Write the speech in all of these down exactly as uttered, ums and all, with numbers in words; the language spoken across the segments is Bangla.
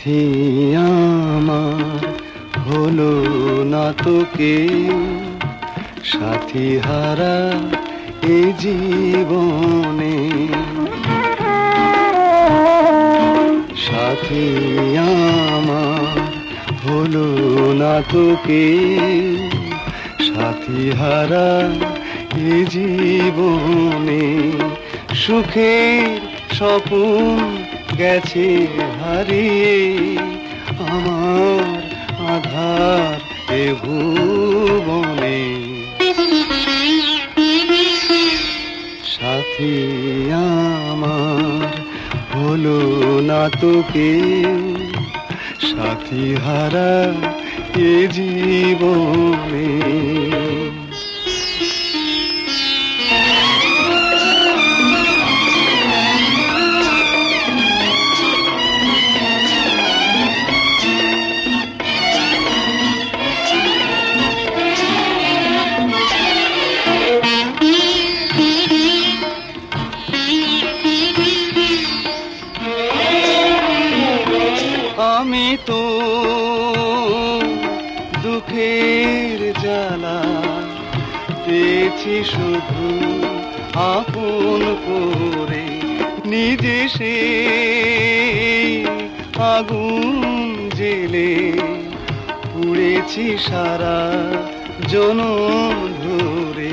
সাথী আমার হলো না তো কেউ, সাথী হারা এ জীবনে। সাথী আমার হলো না তো কেউ, সাথী হারা এ জীবনে। সুখের স্বপ্ন গেছে হারিয়ে, আমার আধার এ ভুবনে। সাথী আমার হলো না তো কেউ, সাথী হারা এ জীবনে। আমি তো দুঃখের জ্বালা পেয়েছি শুধু আপন করে, নিজে সে আগুন জেলে পুড়েছি সারা জনম ধরে।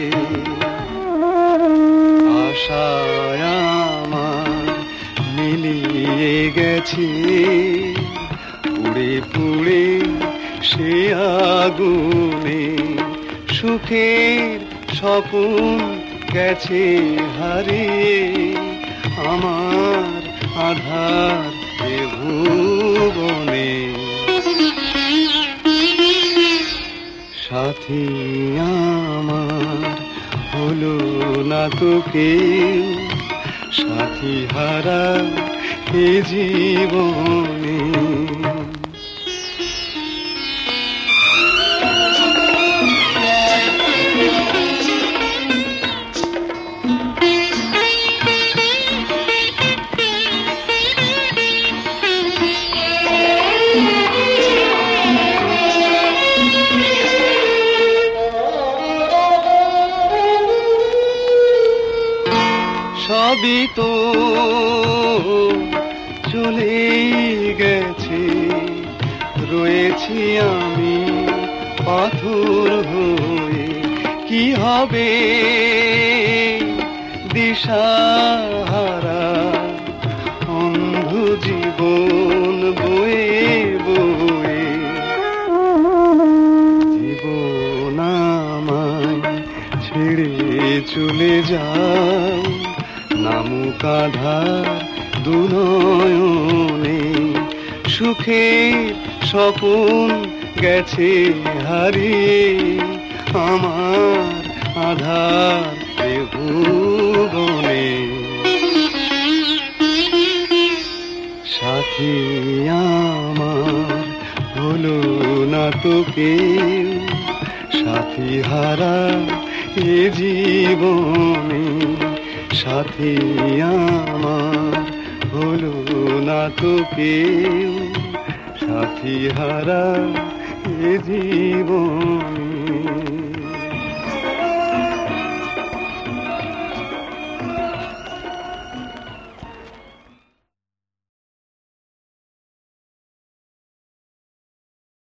আশায় আমার মিলিয়ে গেছে, পুড়ে পুড়ে সে আগুনে। সুখের স্বপ্ন গেছে হারিয়ে, আমার আধার এ ভুবনে। সাথী আমার হলো না তো কেউ, সাথী হারা এ জীবনে। সবই তো চলে গেছে, রয়েছি আমি পাথর হয়ে। কি হবে দিশাহারা অন্ধ জীবন বয়ে বয়ে। জীবন আমায় ছেড়ে চলে যাও, নামুক আধার দুনয়নে। সুখের স্বপ্ন গেছে হারিয়ে, আমার আধার এ ভুবনে। সাথী আমার হলো না তো কেউ, সাথী হারা এ জীবনে। সাথী আমার হলো না তো কেউ, সাথী হারা এ জীবনে।